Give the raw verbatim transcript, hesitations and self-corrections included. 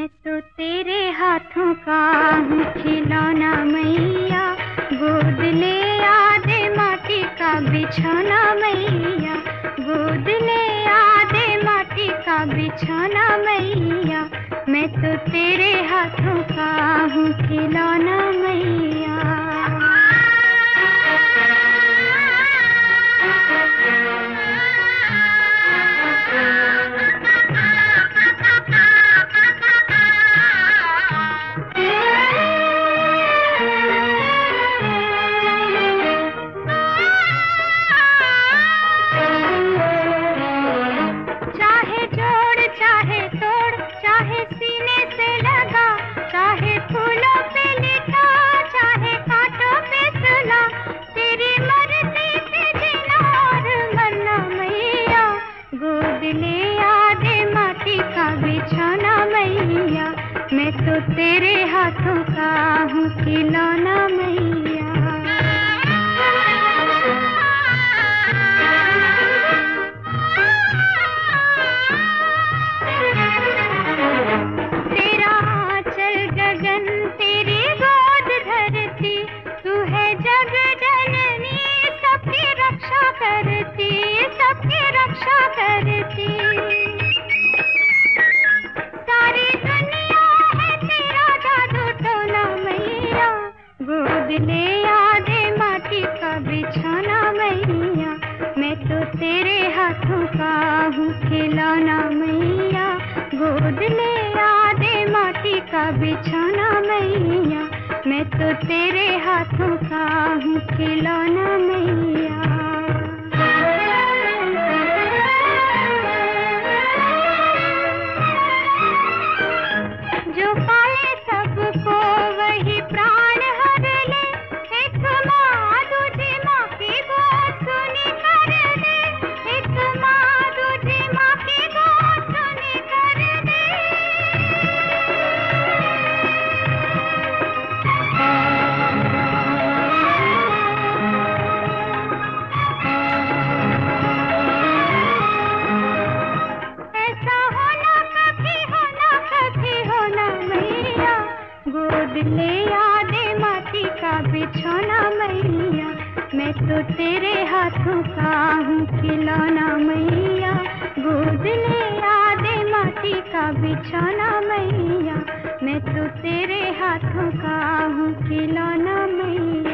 मैं तो तेरे हाथों का हूँ खिलौना मैया, गोद ले आ दे माटी का बिछौना मैया, गोद ले आ दे माटी का बिछौना मैया, मैं तो तेरे हाथों का हूँ खिलौना मैया। मैं तो तेरे हाथों का हूँ खिलौना मैया। तेरा आंचल गगन, तेरी गोद धरती, तू है जग जननी, सबकी रक्षा करती, सबकी रक्षा करती। गोद ले आ दे माटी का बिछौना मैया, मैं तो तेरे हाथों का हूँ खिलौना मैया, गोद ले आ दे माटी का बिछौना मैया, मैं तो तेरे हाथों का हूँ खिलौना मैया। जो पाए सबको वही प्राण ले आ दे माटी का बिछौना मैया, मैं तो तेरे हाथों का हूँ खिलौना मैया, गोद ले आ दे माटी का बिछौना मैया, मैं तो तेरे हाथों का हूँ खिलौना मैया।